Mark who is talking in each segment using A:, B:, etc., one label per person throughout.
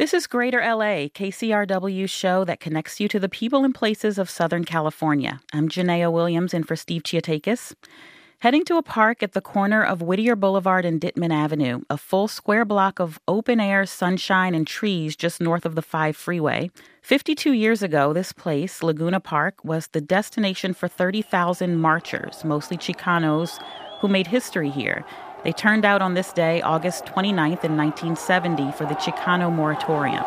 A: This is Greater LA, KCRW's show that connects you to the people and places of Southern California. I'm Janaea Williams in for Steve Chiotakis. Heading to a park at the corner of Whittier Boulevard and Dittman Avenue, a full square block of open-air sunshine and trees just north of the 5 freeway. 52 years ago, this place, Laguna Park, was the destination for 30,000 marchers, mostly Chicanos, who made history here. They turned out on this day, August 29th in 1970, for the Chicano moratorium.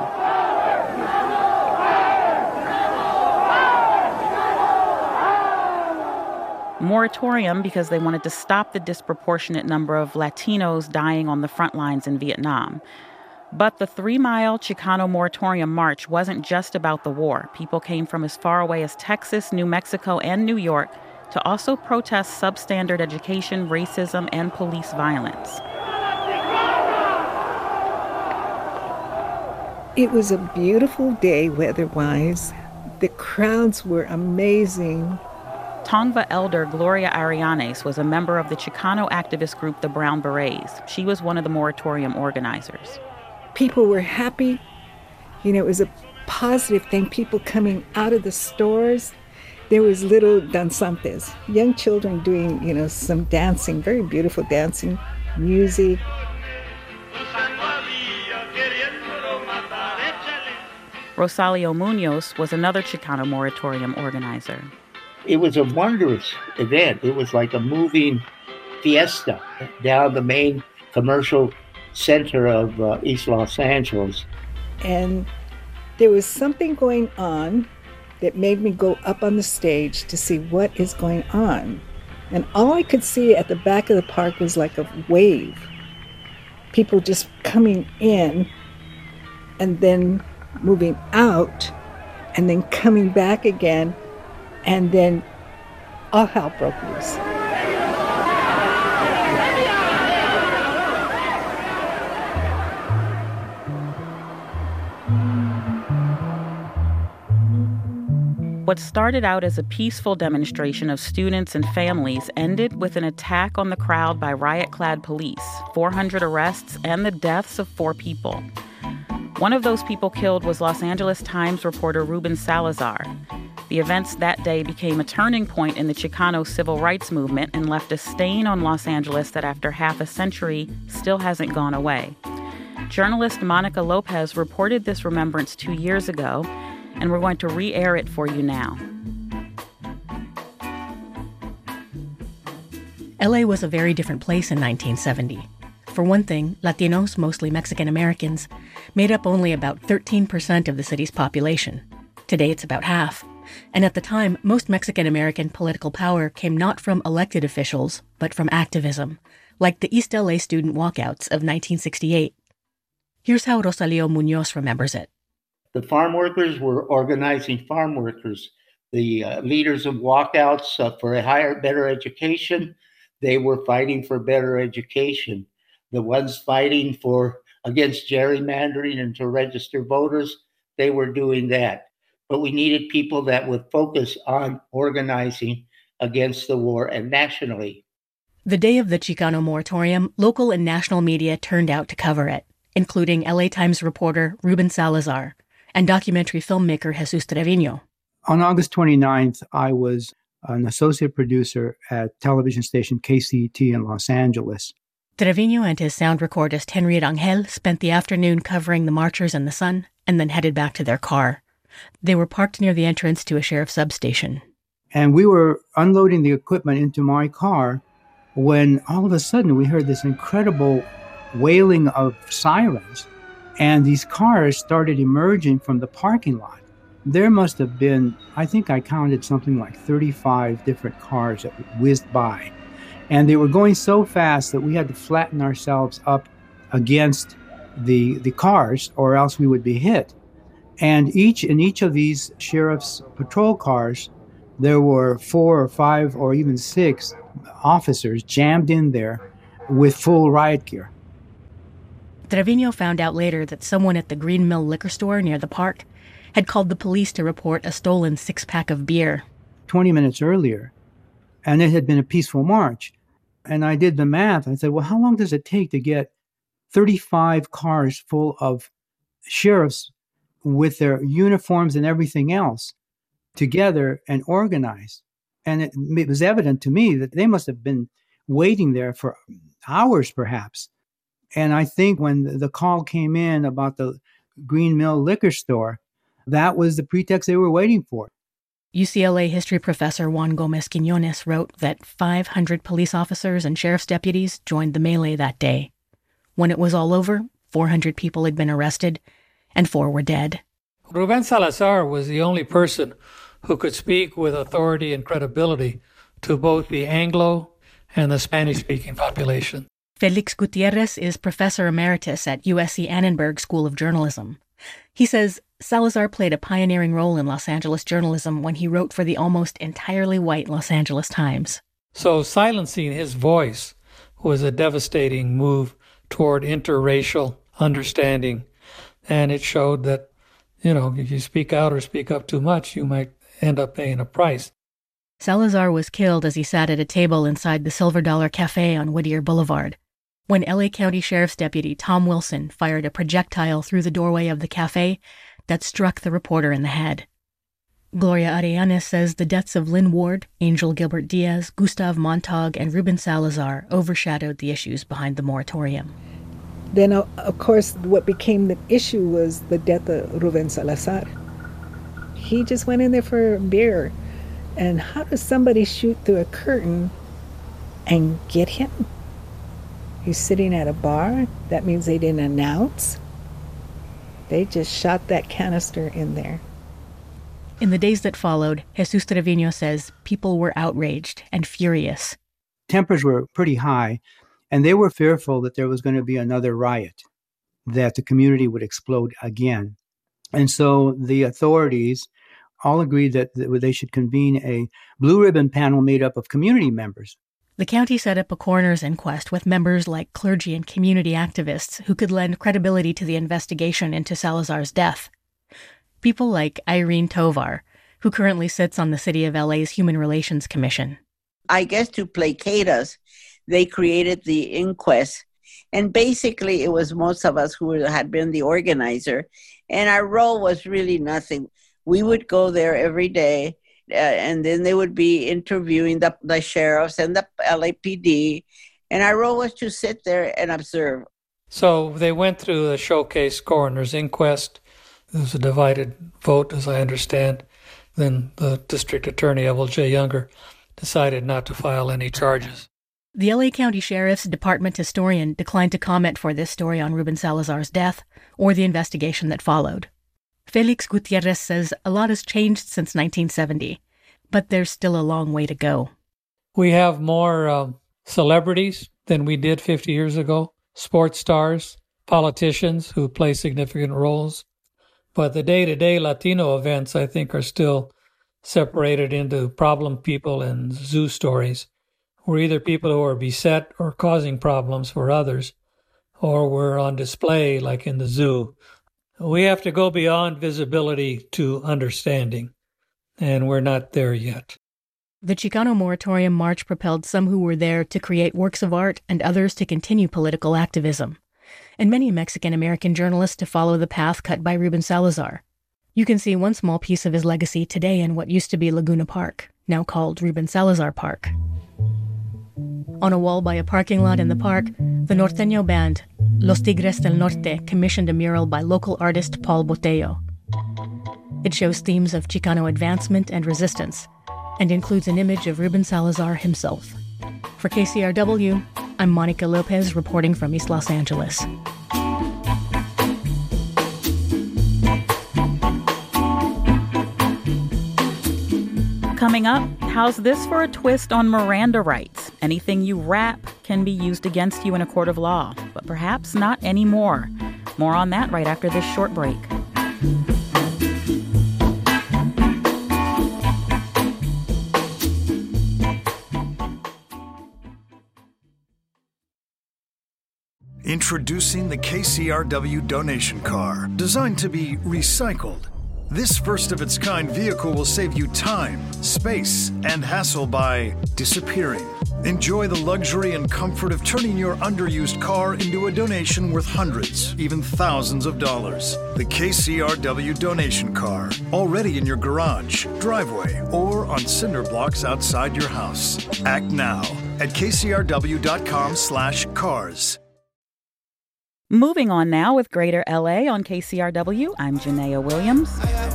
A: Moratorium because they wanted to stop the disproportionate number of Latinos dying on the front lines in Vietnam. But the 3-mile Chicano moratorium march wasn't just about the war. People came from as far away as Texas, New Mexico, and New York to also protest substandard education, racism, and police violence.
B: It was a beautiful day weather-wise. The crowds were amazing.
A: Tongva elder Gloria Arianes was a member of the Chicano activist group, the Brown Berets. She was one of the moratorium organizers.
B: People were happy. It was a positive thing. People coming out of the stores. There was little danzantes, young children doing, some dancing, very beautiful dancing, music.
A: Rosalio Munoz was another Chicano moratorium organizer.
C: It was a wondrous event. It was like a moving fiesta down the main commercial center of East Los Angeles.
B: And there was something going on that made me go up on the stage to see what is going on. And all I could see at the back of the park was like a wave. People just coming in and then moving out and then coming back again. And then all hell broke loose.
A: What started out as a peaceful demonstration of students and families ended with an attack on the crowd by riot-clad police, 400 arrests, and the deaths of 4 people. One of those people killed was Los Angeles Times reporter Ruben Salazar. The events that day became a turning point in the Chicano civil rights movement and left a stain on Los Angeles that after half a century still hasn't gone away. Journalist Monica Lopez reported this remembrance 2 years ago, and we're going to re-air it for you now.
D: LA was a very different place in 1970. For one thing, Latinos, mostly Mexican Americans, made up only about 13% of the city's population. Today it's about half. And at the time, most Mexican American political power came not from elected officials, but from activism, like the East LA student walkouts of 1968. Here's how Rosalio Munoz remembers it.
C: The farm workers were organizing farm workers. The leaders of walkouts for a better education, they were fighting for better education. The ones fighting against gerrymandering and to register voters, they were doing that. But we needed people that would focus on organizing against the war and nationally.
D: The day of the Chicano moratorium, local and national media turned out to cover it, including LA Times reporter Ruben Salazar and documentary filmmaker Jesus Trevino.
E: On August 29th, I was an associate producer at television station KCET in Los Angeles.
D: Trevino and his sound recordist Henry Rangel spent the afternoon covering the marchers in the sun and then headed back to their car. They were parked near the entrance to a sheriff's substation.
E: And we were unloading the equipment into my car when all of a sudden we heard this incredible wailing of sirens. And these cars started emerging from the parking lot. There must have been, I think I counted something like 35 different cars that whizzed by. And they were going so fast that we had to flatten ourselves up against the cars or else we would be hit. And in each of these sheriff's patrol cars, there were 4 or 5 or even 6 officers jammed in there with full riot gear.
D: Trevino found out later that someone at the Green Mill liquor store near the park had called the police to report a stolen 6-pack of beer.
E: 20 minutes earlier, and it had been a peaceful march. And I did the math. I said, well, how long does it take to get 35 cars full of sheriffs with their uniforms and everything else together and organized. And it was evident to me that they must have been waiting there for hours, perhaps. And I think when the call came in about the Green Mill liquor store, that was the pretext they were waiting for.
D: UCLA history professor Juan Gomez Quinones wrote that 500 police officers and sheriff's deputies joined the melee that day. When it was all over, 400 people had been arrested, and 4 were dead.
F: Ruben Salazar was the only person who could speak with authority and credibility to both the Anglo and the Spanish-speaking population.
D: Felix Gutierrez is professor emeritus at USC Annenberg School of Journalism. He says Salazar played a pioneering role in Los Angeles journalism when he wrote for the almost entirely white Los Angeles Times.
F: So silencing his voice was a devastating move toward interracial understanding. And it showed that, if you speak out or speak up too much, you might end up paying a price.
D: Salazar was killed as he sat at a table inside the Silver Dollar Cafe on Whittier Boulevard, when LA County Sheriff's Deputy Tom Wilson fired a projectile through the doorway of the cafe that struck the reporter in the head. Gloria Arellanes says the deaths of Lynn Ward, Angel Gilbert Diaz, Gustav Montag, and Ruben Salazar overshadowed the issues behind the moratorium.
B: Then, of course, what became the issue was the death of Ruben Salazar. He just went in there for a beer. And how does somebody shoot through a curtain and get him? He's sitting at a bar. That means they didn't announce. They just shot that canister in there.
D: In the days that followed, Jesus Trevino says people were outraged and furious.
E: Tempers were pretty high, and they were fearful that there was going to be another riot, that the community would explode again. And so the authorities all agreed that they should convene a blue ribbon panel made up of community members.
D: The county set up a coroner's inquest with members like clergy and community activists who could lend credibility to the investigation into Salazar's death. People like Irene Tovar, who currently sits on the City of LA's Human Relations Commission.
G: I guess to placate us, they created the inquest. And basically, it was most of us who had been the organizer. And our role was really nothing. We would go there every day, and then they would be interviewing the sheriffs and the LAPD. And our role was to sit there and observe.
F: So they went through the showcase coroner's inquest. There was a divided vote, as I understand. Then the district attorney, Evel J. Younger, decided not to file any charges.
D: The LA County Sheriff's Department historian declined to comment for this story on Ruben Salazar's death or the investigation that followed. Felix Gutierrez says a lot has changed since 1970, but there's still a long way to go.
F: We have more celebrities than we did 50 years ago, sports stars, politicians who play significant roles. But the day-to-day Latino events, I think, are still separated into problem people and zoo stories. We're either people who are beset or causing problems for others, or we're on display like in the zoo. We have to go beyond visibility to understanding, and we're not there yet.
D: The Chicano Moratorium March propelled some who were there to create works of art and others to continue political activism, and many Mexican-American journalists to follow the path cut by Ruben Salazar. You can see one small piece of his legacy today in what used to be Laguna Park, now called Ruben Salazar Park. On a wall by a parking lot in the park, the norteño band, Los Tigres del Norte, commissioned a mural by local artist Paul Botello. It shows themes of Chicano advancement and resistance, and includes an image of Ruben Salazar himself. For KCRW, I'm Monica Lopez reporting from East Los Angeles.
A: Coming up, how's this for a twist on Miranda rights? Anything you rap can be used against you in a court of law, but perhaps not anymore. More on that right after this short break.
H: Introducing the KCRW donation car, designed to be recycled, This first-of-its-kind vehicle will save you time, space, and hassle by disappearing. Enjoy the luxury and comfort of turning your underused car into a donation worth hundreds, even thousands of dollars. The KCRW donation car, already in your garage, driveway, or on cinder blocks outside your house. Act now at kcrw.com/cars.
A: Moving on now with Greater LA on KCRW, I'm Janaea Williams.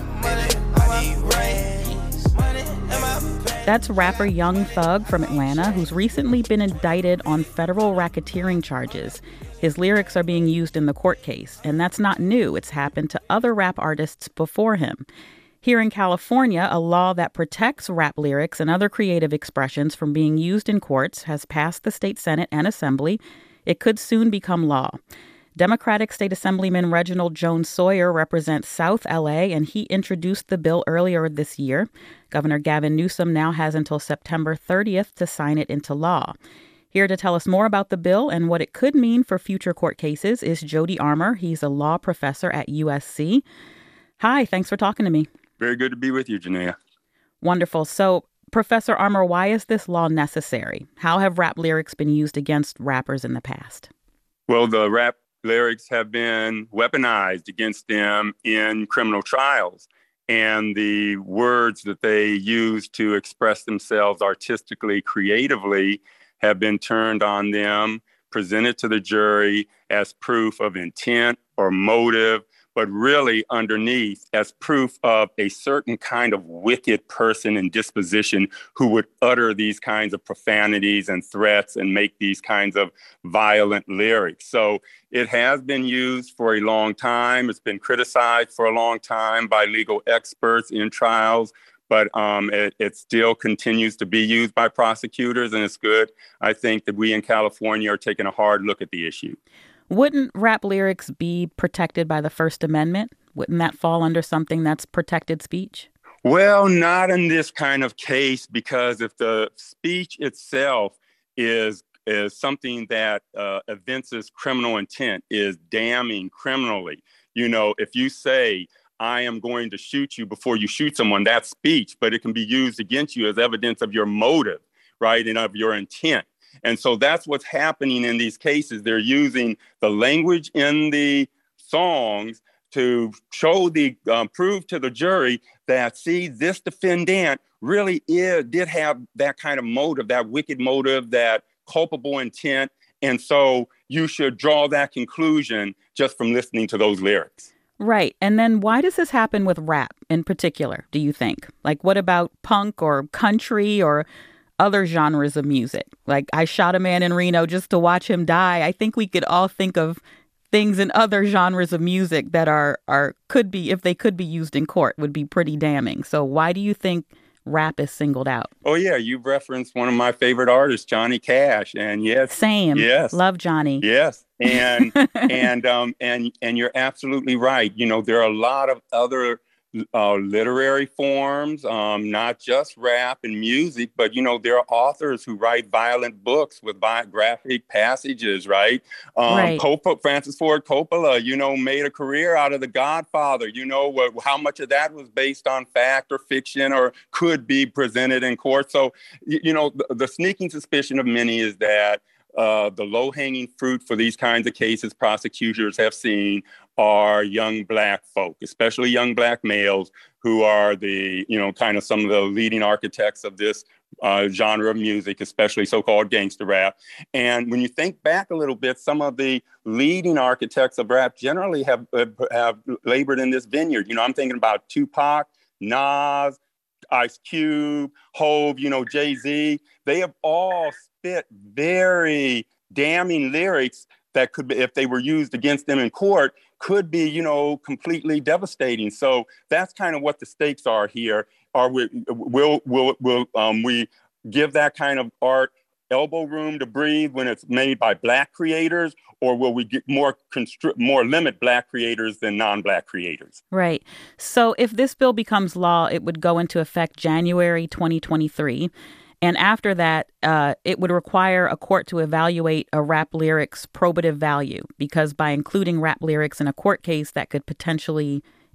A: That's rapper Young Thug from Atlanta, who's recently been indicted on federal racketeering charges. His lyrics are being used in the court case, and that's not new. It's happened to other rap artists before him. Here in California, a law that protects rap lyrics and other creative expressions from being used in courts has passed the state Senate and Assembly. It could soon become law. Democratic State Assemblyman Reginald Jones Sawyer represents South LA, and he introduced the bill earlier this year. Governor Gavin Newsom now has until September 30th to sign it into law. Here to tell us more about the bill and what it could mean for future court cases is Jody Armour. He's a law professor at USC. Hi, thanks for talking to me.
I: Very good to be with you, Janaea.
A: Wonderful. So, Professor Armour, why is this law necessary? How have rap lyrics been used against rappers in the past?
I: Well, the rap lyrics have been weaponized against them in criminal trials. And the words that they use to express themselves artistically, creatively, have been turned on them, presented to the jury as proof of intent or motive, but really underneath as proof of a certain kind of wicked person and disposition who would utter these kinds of profanities and threats and make these kinds of violent lyrics. So it has been used for a long time. It's been criticized for a long time by legal experts in trials, but it still continues to be used by prosecutors, and it's good. I think that we in California are taking a hard look at the issue.
A: Wouldn't rap lyrics be protected by the First Amendment? Wouldn't that fall under something that's protected speech?
I: Well, not in this kind of case, because if the speech itself is something that evinces criminal intent, is damning criminally. You know, if you say, I am going to shoot you before you shoot someone, that's speech, but it can be used against you as evidence of your motive, right, and of your intent. And so that's what's happening in these cases. They're using the language in the songs to show prove to the jury that, see, this defendant really did have that kind of motive, that wicked motive, that culpable intent. And so you should draw that conclusion just from listening to those lyrics.
A: Right. And then why does this happen with rap in particular, do you think? Like, what about punk or country or other genres of music? Like, I shot a man in Reno just to watch him die. I think we could all think of things in other genres of music that could be, if they could be used in court, would be pretty damning. So why do you think rap is singled out?
I: Oh, yeah. You've referenced one of my favorite artists, Johnny Cash. And yes.
A: Same.
I: Yes.
A: Love Johnny.
I: Yes. And and you're absolutely right. You know, there are a lot of other literary forms, not just rap and music, but, you know, there are authors who write violent books with biographic passages, right?
A: Right.
I: Francis Ford Coppola, you know, made a career out of The Godfather. You know, how much of that was based on fact or fiction or could be presented in court. So, you know, the sneaking suspicion of many is that the low-hanging fruit for these kinds of cases prosecutors have seen are young Black folk, especially young Black males who are the, you know, kind of some of the leading architects of this genre of music, especially so-called gangster rap. And when you think back a little bit, some of the leading architects of rap generally have labored in this vineyard. You know, I'm thinking about Tupac, Nas, Ice Cube, Hove, you know, Jay-Z. They have all spit very damning lyrics that could be, if they were used against them in court, could be, you know, completely devastating. So that's kind of what the stakes are here. Will we give that kind of art elbow room to breathe when it's made by Black creators, or will we get more limit Black creators than non-Black creators? Right.
A: So if this bill becomes law, it would go into effect January 2023. And after that, it would require a court to evaluate a rap lyric's probative value, because by including rap lyrics in a court case, that could potentially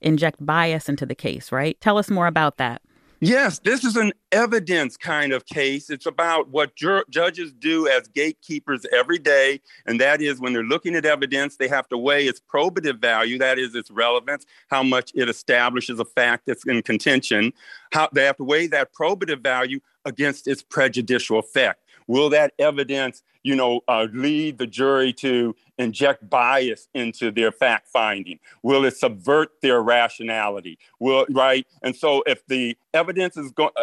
A: inject bias into the case, right? Tell us more about that.
I: Yes, this is an evidence kind of case. It's about what judges do as gatekeepers every day. And that is when they're looking at evidence, they have to weigh its probative value, that is its relevance, how much it establishes a fact that's in contention. They have to weigh that probative value against its prejudicial effect. Will that evidence, lead the jury to inject bias into their fact finding? Will it subvert their rationality? Right? And so, if the evidence is going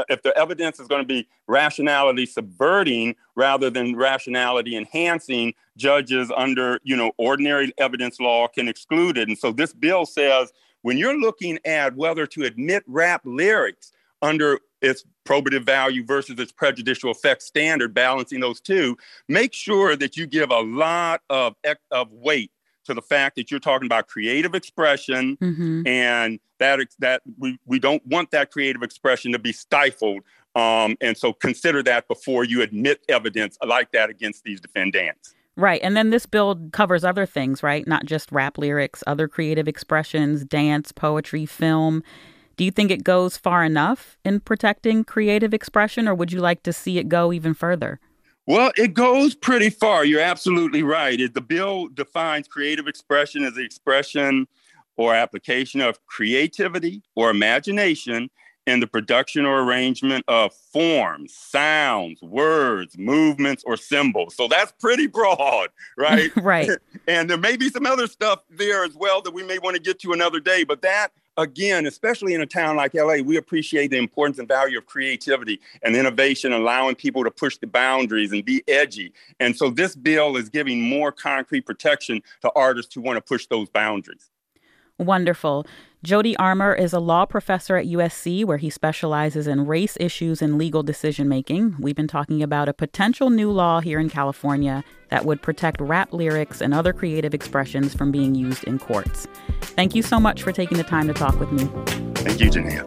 I: to be rationality subverting rather than rationality enhancing, judges under ordinary evidence law can exclude it. And so, this bill says when you're looking at whether to admit rap lyrics under its probative value versus its prejudicial effect standard, balancing those two, make sure that you give a lot of weight to the fact that you're talking about creative expression, and that we don't want that creative expression to be stifled. And so consider that before you admit evidence like that against these defendants.
A: Right. And then this bill covers other things, right? Not just rap lyrics, other creative expressions, dance, poetry, film. Do you think it goes far enough in protecting creative expression, or would you like to see it go even further?
I: Well, it goes pretty far. You're absolutely right. The bill defines creative expression as the expression or application of creativity or imagination in the production or arrangement of forms, sounds, words, movements, or symbols. So that's pretty broad, right?
A: Right.
I: And there may be some other stuff there as well that we may want to get to another day, but that, again, especially in a town like LA, we appreciate the importance and value of creativity and innovation, allowing people to push the boundaries and be edgy. And so this bill is giving more concrete protection to artists who want to push those boundaries.
A: Wonderful. Jody Armour is a law professor at USC, where he specializes in race issues and legal decision-making. We've been talking about a potential new law here in California that would protect rap lyrics and other creative expressions from being used in courts. Thank you so much for taking the time to talk with me.
I: Thank you, Janea.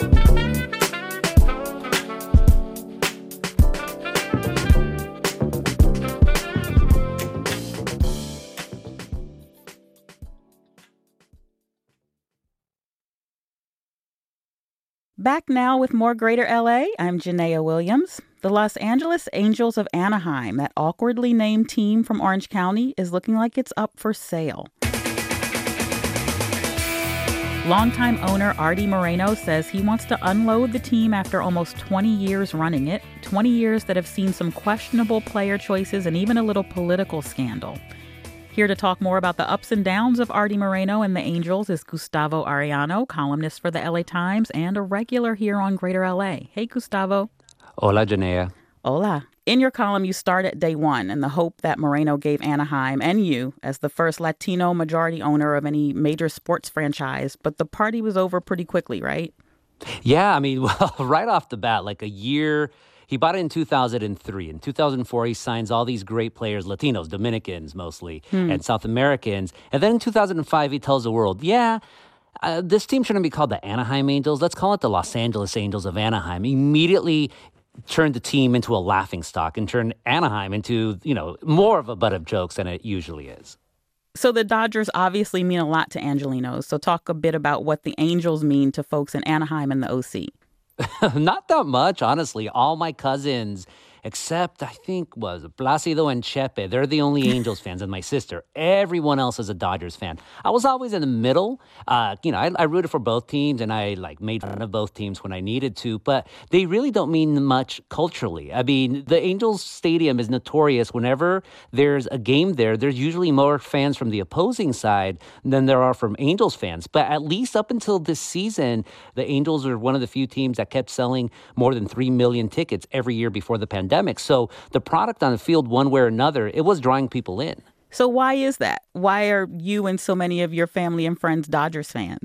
A: Back now with more Greater LA, I'm Janea Williams. The Los Angeles Angels of Anaheim, that awkwardly named team from Orange County, is looking like it's up for sale. Longtime owner Artie Moreno says he wants to unload the team after almost 20 years running it, 20 years that have seen some questionable player choices and even a little political scandal. Here to talk more about the ups and downs of Artie Moreno and the Angels is Gustavo Arellano, columnist for the LA Times and a regular here on Greater LA. Hey, Gustavo.
J: Hola, Janea.
A: Hola. In your column, you start at day one and the hope that Moreno gave Anaheim and you as the first Latino majority owner of any major sports franchise. But the party was over pretty quickly, right?
J: Yeah, well, right off the bat, like a year. He bought it in 2003. In 2004, he signs all these great players, Latinos, Dominicans mostly, and South Americans. And then in 2005, he tells the world, this team shouldn't be called the Anaheim Angels. Let's call it the Los Angeles Angels of Anaheim. Immediately turned the team into a laughingstock and turned Anaheim into, more of a butt of jokes than it usually is.
A: So the Dodgers obviously mean a lot to Angelenos. So talk a bit about what the Angels mean to folks in Anaheim and the OC.
J: Not that much, honestly. All my cousins, except I think was Placido and Chepe, they're the only Angels fans, and my sister. Everyone else is a Dodgers fan. I was always in the middle. I rooted for both teams, and I made fun of both teams when I needed to, but they really don't mean much culturally. The Angels Stadium is notorious. Whenever there's a game there, there's usually more fans from the opposing side than there are from Angels fans. But at least up until this season, the Angels are one of the few teams that kept selling more than 3 million tickets every year before the pandemic. So the product on the field, one way or another, it was drawing people in.
A: So why is that? Why are you and so many of your family and friends Dodgers fans?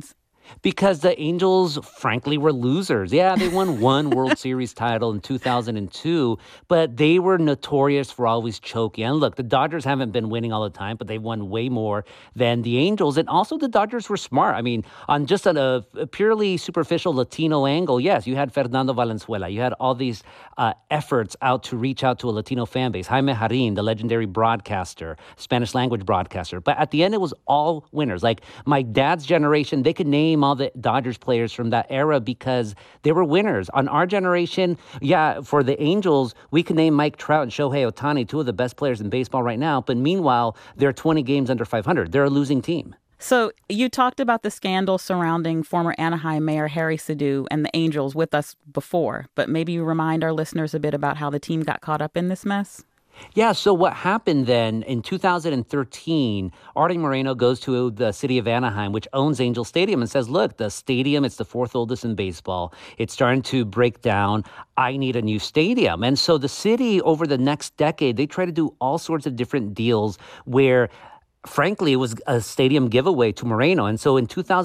J: Because the Angels, frankly, were losers. Yeah, they won one World Series title in 2002, but they were notorious for always choking. And look, the Dodgers haven't been winning all the time, but they've won way more than the Angels. And also the Dodgers were smart. I mean, on just a purely superficial Latino angle, yes, you had Fernando Valenzuela. You had all these efforts out to reach out to a Latino fan base. Jaime Jarrín, the legendary broadcaster, Spanish language broadcaster. But at the end, it was all winners. Like my dad's generation, they could name all the Dodgers players from that era because they were winners. On our generation, yeah, for the Angels, we could name Mike Trout and Shohei Ohtani, two of the best players in baseball right now. But meanwhile, they're 20 games under 500. They're a losing team.
A: So you talked about the scandal surrounding former Anaheim Mayor Harry Sidhu and the Angels with us before, but maybe you remind our listeners a bit about how the team got caught up in this mess?
J: Yeah, so what happened then in 2013, Arte Moreno goes to the city of Anaheim, which owns Angel Stadium, and says, look, the stadium, it's the fourth oldest in baseball. It's starting to break down. I need a new stadium. And so the city, over the next decade, they try to do all sorts of different deals where frankly, it was a stadium giveaway to Moreno. And so in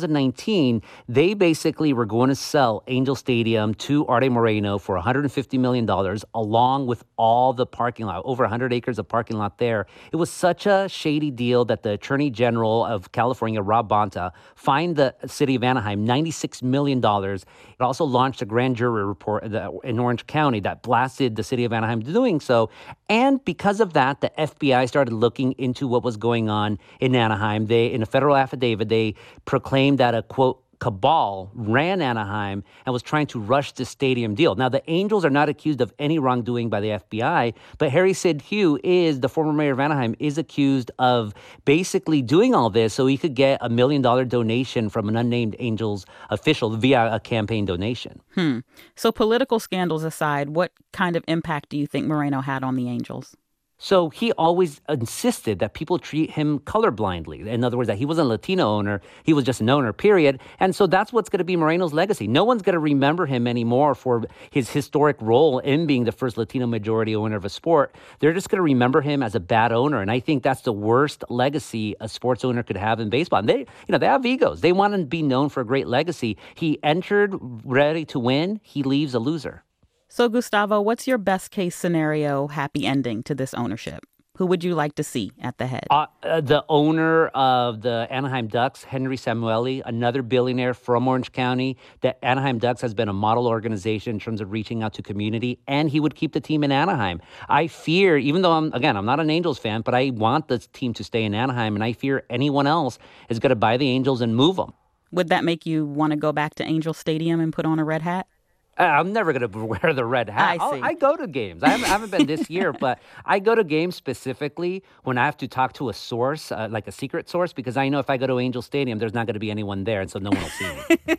J: 2019, they basically were going to sell Angel Stadium to Arte Moreno for $150 million, along with all the parking lot, over 100 acres of parking lot there. It was such a shady deal that the Attorney General of California, Rob Bonta, fined the city of Anaheim $96 million. It also launched a grand jury report in Orange County that blasted the city of Anaheim doing so. And because of that, the FBI started looking into what was going on in Anaheim. In a federal affidavit, they proclaimed that a, quote, cabal ran Anaheim and was trying to rush the stadium deal. Now, the Angels are not accused of any wrongdoing by the FBI, but Harry Sidhu, the former mayor of Anaheim, is accused of basically doing all this so he could get $1 million donation from an unnamed Angels official via a campaign donation.
A: So political scandals aside, what kind of impact do you think Moreno had on the Angels?
J: So he always insisted that people treat him colorblindly. In other words, that he wasn't a Latino owner. He was just an owner, period. And so that's what's going to be Moreno's legacy. No one's going to remember him anymore for his historic role in being the first Latino majority owner of a sport. They're just going to remember him as a bad owner. And I think that's the worst legacy a sports owner could have in baseball. And they have egos. They want to be known for a great legacy. He entered ready to win. He leaves a loser.
A: So, Gustavo, what's your best case scenario happy ending to this ownership? Who would you like to see at the head?
J: The owner of the Anaheim Ducks, Henry Samueli, another billionaire from Orange County. The Anaheim Ducks has been a model organization in terms of reaching out to community, and he would keep the team in Anaheim. I fear, even though I'm not an Angels fan, but I want the team to stay in Anaheim, and I fear anyone else is going to buy the Angels and move them.
A: Would that make you want to go back to Angel Stadium and put on a red hat?
J: I'm never going to wear the red hat. I go to games. I haven't been this year, but I go to games specifically when I have to talk to a source, like a secret source, because I know if I go to Angel Stadium, there's not going to be anyone there, and so no one will see me.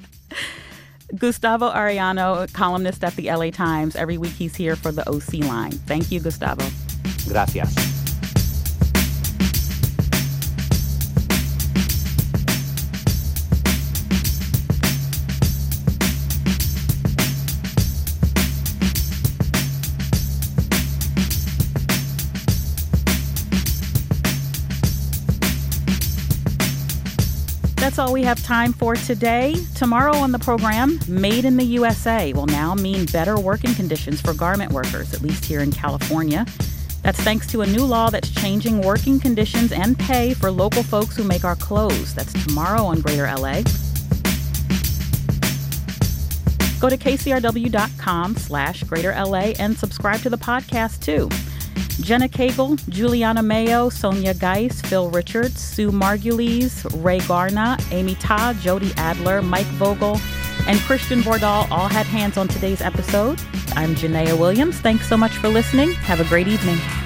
A: Gustavo Arellano, columnist at the LA Times. Every week he's here for the OC Line. Thank you, Gustavo.
J: Gracias.
A: That's all we have time for today. Tomorrow on the program, Made in the USA will now mean better working conditions for garment workers, at least here in California. That's thanks to a new law that's changing working conditions and pay for local folks who make our clothes. That's tomorrow on Greater LA. Go to kcrw.com/Greater LA and subscribe to the podcast, too. Jenna Cagle, Juliana Mayo, Sonia Geis, Phil Richards, Sue Margulies, Ray Garna, Amy Todd, Jody Adler, Mike Vogel, and Christian Bordahl all had hands on today's episode. I'm Janaea Williams. Thanks so much for listening. Have a great evening.